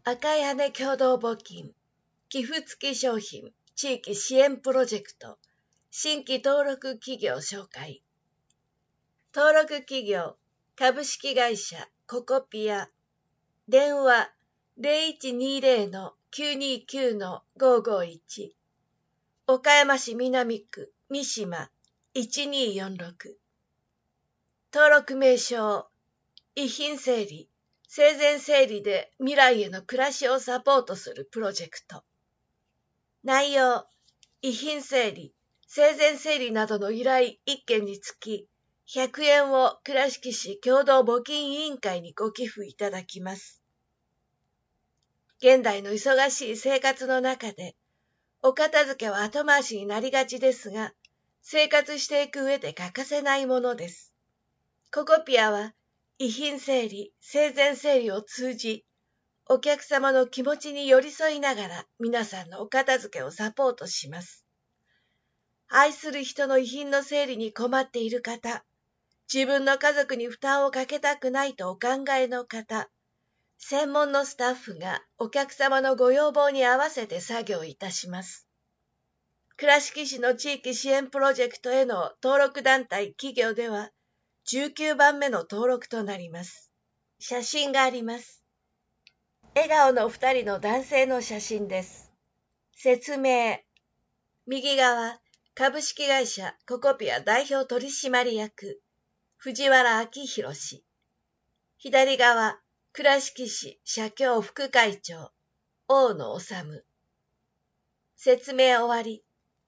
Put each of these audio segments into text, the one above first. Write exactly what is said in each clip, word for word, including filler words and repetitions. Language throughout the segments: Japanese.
赤い羽共同募金、寄付付き商品、地域支援プロジェクト、新規登録企業紹介。登録企業、株式会社ココピア。電話 ゼロいちにゼロのきゅうにきゅうのごごいち。岡山市南区三島いちによんろく。登録名称、遺品整理、生前整理で未来への暮らしをサポートするプロジェクト。内容、遺品整理、生前整理などの依頼いっけんにつき、ひゃくえんを倉敷市共同募金委員会にご寄付いただきます。現代の忙しい生活の中で、お片付けは後回しになりがちですが、生活していく上で欠かせないものです。ココピアは、遺品整理、生前整理を通じ、お客様の気持ちに寄り添いながら皆さんのお片付けをサポートします。愛する人の遺品の整理に困っている方、自分の家族に負担をかけたくないとお考えの方、専門のスタッフがお客様のご要望に合わせて作業いたします。倉敷市の地域支援プロジェクトへの登録団体企業ではじゅうきゅうばんめの登録となります。写真があります。笑顔のふたりの男性の写真です。説明。右側、株式会社ココピア代表取締役、藤原明宏氏。左側、倉敷市社協副会長、大野治。説明終わり。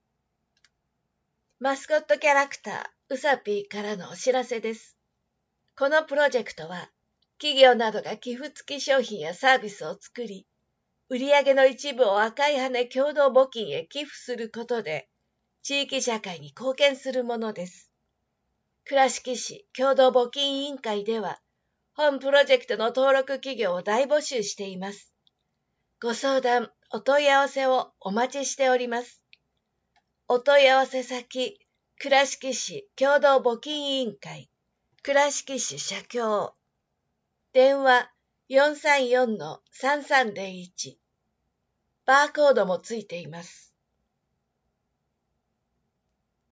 マスコットキャラクター、うさぴーからのお知らせです。このプロジェクトは、企業などが寄付付き商品やサービスを作り、売上の一部を赤い羽共同募金へ寄付することで、地域社会に貢献するものです。倉敷市共同募金委員会では、本プロジェクトの登録企業を大募集しています。ご相談、お問い合わせをお待ちしております。お問い合わせ先、倉敷市共同募金委員会、倉敷市社協。電話 よんさんよんのさんさんゼロいち。バーコードもついています。